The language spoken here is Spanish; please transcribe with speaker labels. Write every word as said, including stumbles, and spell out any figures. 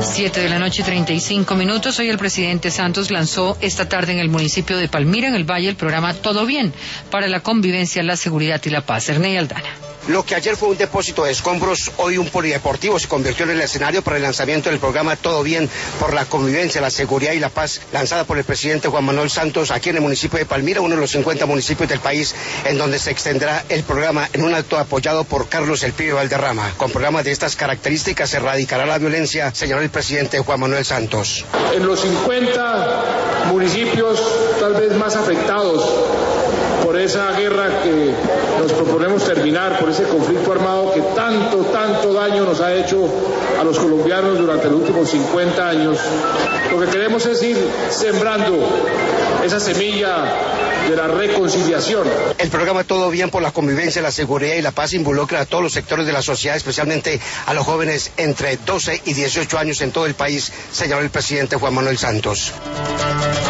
Speaker 1: Siete de la noche, treinta y cinco minutos. Hoy el presidente Santos lanzó esta tarde en el municipio de Palmira, en el Valle, el programa Todo Bien para la convivencia, la seguridad y la paz. Ernei Aldana.
Speaker 2: Lo que ayer fue un depósito de escombros, hoy un polideportivo se convirtió en el escenario para el lanzamiento del programa Todo Bien por la convivencia, la seguridad y la paz, lanzada por el presidente Juan Manuel Santos aquí en el municipio de Palmira, uno de los cincuenta municipios del país en donde se extenderá el programa en un acto apoyado por Carlos El Pibe Valderrama. Con programas de estas características se erradicará la violencia, señaló el presidente Juan Manuel Santos.
Speaker 3: En los cincuenta municipios tal vez más afectados por esa guerra que nos proponemos terminar, por ese conflicto armado que tanto, tanto daño nos ha hecho a los colombianos durante los últimos cincuenta años. Lo que queremos es ir sembrando esa semilla de la reconciliación.
Speaker 2: El programa Todo Bien por la convivencia, la seguridad y la paz involucra a todos los sectores de la sociedad, especialmente a los jóvenes entre doce y dieciocho años en todo el país, señaló el presidente Juan Manuel Santos.